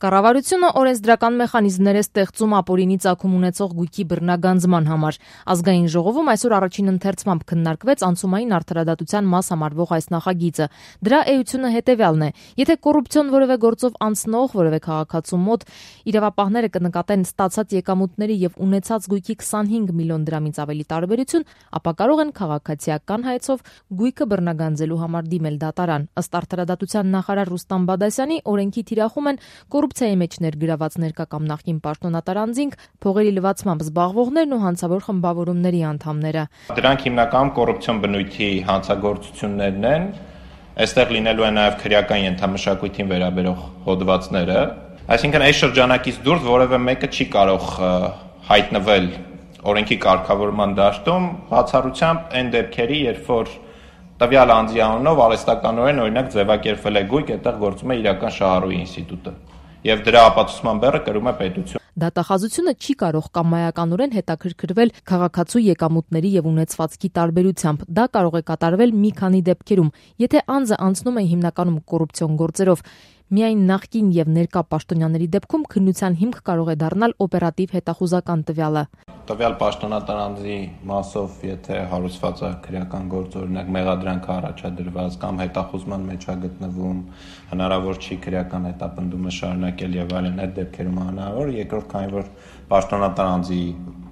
Կառավարությունը օրենսդրական մեխանիզմներ է ստեղծում ապօրինի ծագում ունեցող գույքի բռնագանձման համար։ Ազգային ժողովում այսօր առաջին ընթերցմամբ քննարկվեց անցումային արդարադատության մաս համարվող այս նախագիծը։ Դրա էությունը հետևյալն է. եթե կոռուպցիոն որևէ գործով անցնող որևէ քաղաքացու մոտ իրավապահները կնկատեն ստացած եկամուտների եւ ունեցած գույքի 25 միլիոն դրամից ավելի տարբերություն, ապա կարող են քաղաքացիական հայցով գույքը բռնագանձելու համար դիմել դատարան։ Ըստ արդարադատության նախարար Ռուստամ Բադասյանի օրենքի թիրախում են կոռուպցիայի մեջ ներգրաված ներկա կամ նախկին պաշտոնատար անձինք, փողերի լվացմամբ զբաղվողներն ու հանցավոր խմբավորումների անդամները։ Դրանք հիմնականում կոռուպցիոն բնույթի հանցագործություններն են, այստեղ լինելու են նաև քրեական ենթամշակույթին վերաբերող հոդվածները, այսինքն այս շրջանակից դուրս որևէ մեկը չի կարող հայտնվել օրենքի կարգավորման դաշտում բացառությամբ այն դեպքերի, երբ որ տվյալ անձի անունով արհեստականորեն օրինակ ձևակերպվել է գույք, այդտեղ գործում է իրական շահառուի ինստիտուտը եւ դրա ապացուցման բեռը կրում է պետություն։ Դատախազությունը չի կարող կամայականորեն հետաքրքրվել քաղաքացու եկամուտների եւ ունեցվածքի տարբերությամբ։ Դա կարող է կատարվել մի քանի դեպքերում, եթե անձը անցնում է հիմնականում կոռուպցիոն գործերով։ Միայն նախկին եւ ներկա պաշտոնյաների դեպքում քննության հիմք կարող է դառնալ օպերատիվ հետախուզական տվյալը։ Տվյալ պաշտոնատար անձի մասով, եթե հարուցված է քրեական գործ, օրինակ մեղադրանք առաջադրված կամ հետախուզման մեջ է գտնվում, հնարավոր չի քրեական հետապնդումը շարունակել եւ այլն, այդ դեպքերում հնարավոր, երկրորդ, քանի որ պաշտոնատար անձի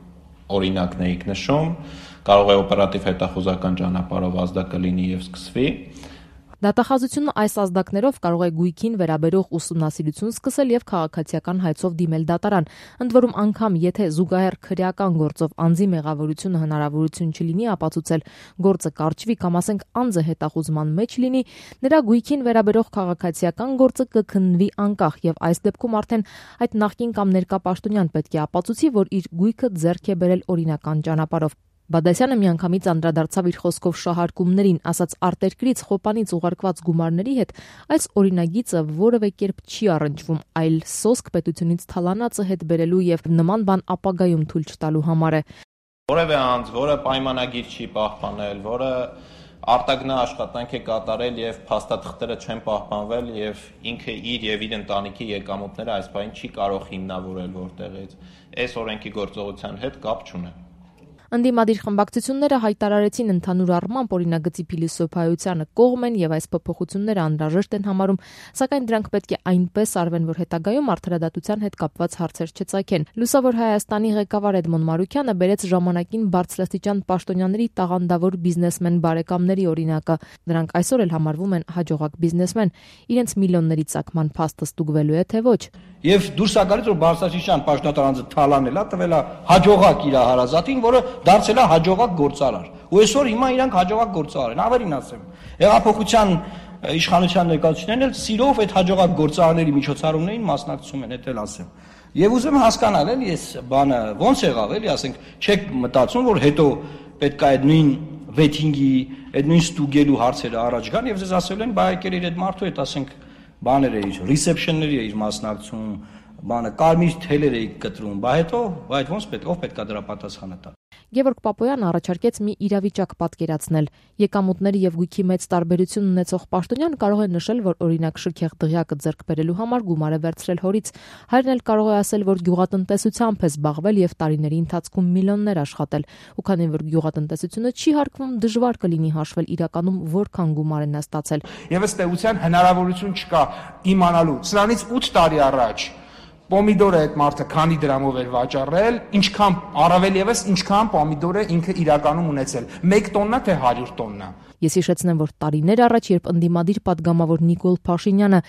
օրինակն էիք նշում, կարող է օպերատիվ հետախուզական ճանապարհով ազդակը լինի եւ սկսվի։ Դատախազությունը այս ազդակներով կարող է գույքին վերաբերող ուսումնասիրություն սկսել եւ քաղաքացիական հայցով դիմել դատարան։ Ընդ որում անգամ եթե զուգահեռ քրեական գործով անձի մեղավորությունը հնարավորություն չլինի ապացուցել, գործը կարճվի կամ ասենք անձը հետախուզման մեջ լինի, նրա գույքին վերաբերող քաղաքացիական գործը կքննվի անկախ եւ այս դեպքում արդեն այդ նախկին կամ ներկա պաշտոնյան պետք է ապացուցի, որ իր գույքը ձեռք է բերել օրինական ճանապարհով։ Բադասյանը միանգամից անդրադարձավ իր խոսքով շահարկումներին, ասաց արտերկրից խոպանից ուղարկված գումարների հետ այս օրինագիծը որևէ կերպ չի առնչվում, այլ սոսկ պետությունից թալանածը հետ բերելու եւ նման բան ապագայում թույլ չտալու համար է։ Որևէ անձ, որը պայմանագիր չի պահպանել, որը արտագնա աշխատանք է կատարել եւ փաստաթղթերը չեն պահպանվել եւ ինքը իր եւ իր ընտանիքի եկամուտները այս բանին չի կարող հիմնավորել որտեղից, այս օրենքի գործողության հետ կապ չունեն։ Ընդդիմադիր խմբակցությունները հայտարարեցին ընդհանուր առմամբ օրինագծի փիլիսոփայությանը կողմ են եւ այս փոփոխությունները անհրաժեշտ են համարում, սակայն դրանք պետք է այնպես արվեն, որ հետագայում արդարադատության հետ կապված հարցեր չծագեն։ Լուսավոր Հայաստանի ղեկավար Էդմոն Մարուքյանը բերեց ժամանակին բարձրաստիճան պաշտոնյաների տաղանդավոր բիզնեսմեն բարեկամների օրինակը։ Նրանք այսօր էլ համարվում են հաջողակ բիզնեսմեն, իրենց միլիոնների ծագման փաստը ստուգվելու է թե ոչ։ Եվ դուրս է գալիս, որ բարձրաստիճան պաշտոնատար անձը թալանել է, տվել է հաջողակ իր հարազատին, որը դարձել է հաջողակ գործարար։ Ու այսօր հիմա իրանք հաջողակ գործարար են, ավելին ասեմ։ Հեղափոխության իշխանության ներկայացուցիչներն էլ սիրով այդ հաջողակ գործարարների միջոցառումներին մասնակցում են, դա էլ ասեմ։ Եվ ուզում հասկանալ էլի այս բանը ո՞նց եղավ, էլի, ասենք, չեք մտածում, որ հետո պետք է այդ նույն վեթինգի, այդ նույն ստուգելու հարցերը առաջ գան եւ ձեզ ասել են, բայ եկել իր այդ մարդու հետ, ասենք, բաներ էի, ռիսեպշնների էի մասնակցում, բանը կարմիր թելեր էի կտրում, բա հետո այդ ոնց ով պետք է դրա պատասխանը տա։ Գևորգ Պապոյանը առաջարկեց մի իրավիճակ պատկերացնել։ Եկամուտների եւ գույքի մեծ տարբերություն ունեցող պաշտոնյան կարող է նշել, որ օրինակ շքեղ դղյակը ձեռք բերելու համար գումար է վերցրել հորից։ Հայրն էլ կարող է ասել, որ գյուղատնտեսությամբ է զբաղվել եւ տարիների ընթացքում միլիոններ աշխատել։ Ու քանի որ գյուղատնտեսությունը չի հարկվում, դժվար կլինի հաշվել իրականում որքան գումար է նա ստացել։ Եվ ըստ էության հնարավորություն չկա իմանալու սրանից 8 տարի առաջ պոմիդորը այդ մարդը քանի դրամով էր վաճառել, ինչքան առավել եւս ինչքան պոմիդորը ինքը իրականում ունեցել, 1 տոննա թե 100 տոննա։ Ես հիշեցնեմ, որ տարիներ առաջ, երբ ընդդիմադիր падգամավոր Նիկոլ Փաշինյանը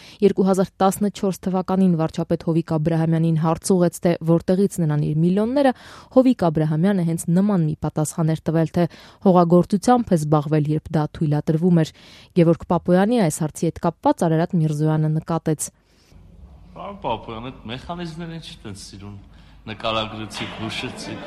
2014 թվականին վարչապետ Հովիկ Աբրահամյանին հարց ուղեց, թե որտեղից նրան իր միլիոնները, Հովիկ Աբրահամյանը հենց նման մի պատասխան էր տվել, թե հողագործությամբ է զբաղվել, երբ դա թույլատրվում էր։ Գևորգ Պապոյանի այս հարցի հետ կապված Արարատ Միրզոյանը նկատեց. Պապոյան, այդ մեխանիզմներն չի տենց սիրուն, նկարագրեցիք, հուշեցիք։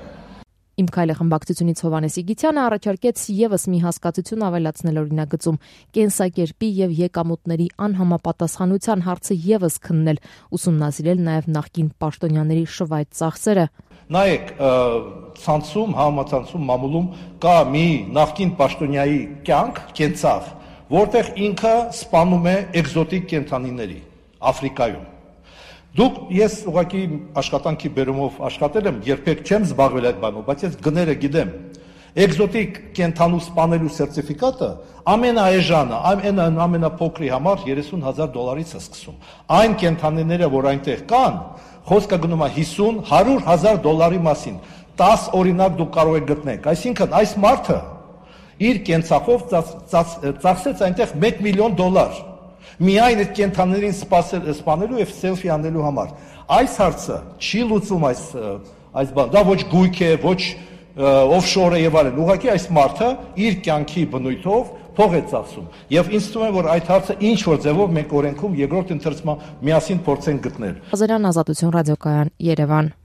Իմ քայլը խմբակցությունից Հովանես Իգիթյանը առաջարկեց եւս մի հասկացություն ավելացնել օրինագծում, կենսակերպի եւ եկամուտների անհամապատասխանության հարցը եւս քննել, ուսումնասիրել նաեւ նախկին պաշտոնյաների շվայտ ծախսերը։ Նայեք, ցանցում, համացանցում, մամուլում կա մի նախկին պաշտոնյայի կյանք, կենցաղ, որտեղ ինքը սպանում է էկզոտիկ կենդանիների Աֆրիկայում։ Դուք ես ուղղակի աշխատանքի բերումով աշխատել եմ, երբեք չեմ զբաղվել այդ բանով, բայց ես գները գիտեմ։ Էկզոտիկ կենթանու սպանելու սերտիֆիկատը ամենաէժանը, ամենափոքրի համար $30,000-ից է սկսում։ Այն կենթանիները, որ այնտեղ կան, խոսքը գնում է $50,000-100,000 մասին։ 10 օրինակ դուք կարող եք գտնեք։ Այսինքն այս մարդը իր կենցաղով ծախսեց այնտեղ $1 միլիոն միայն այդ կենթանիներին սպանելու եւ սելֆի անելու համար։ Այս հարցը չի լուծում այս բանը։ Դա ոչ գույք է, ոչ օֆշոր է եւ այլն։ Ուղղակի այս մարդը իր կյանքի բնույթով փող է ծախսում։ Եվ ինձ թվում է, որ այդ հարցը ինչ որ ձևով մենք օրենքում երկրորդ ընթերցման միասին փորձենք գտնել։ Ազարյան Ազատություն ռադիոկայան, Երևան։